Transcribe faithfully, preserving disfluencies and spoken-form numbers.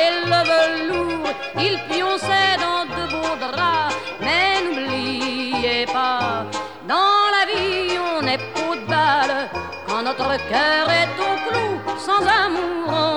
et le velours, il pionçait dans de beaux draps. Mais n'oubliez pas, dans la vie on est peau de balle. Quand notre cœur est au clou, sans amour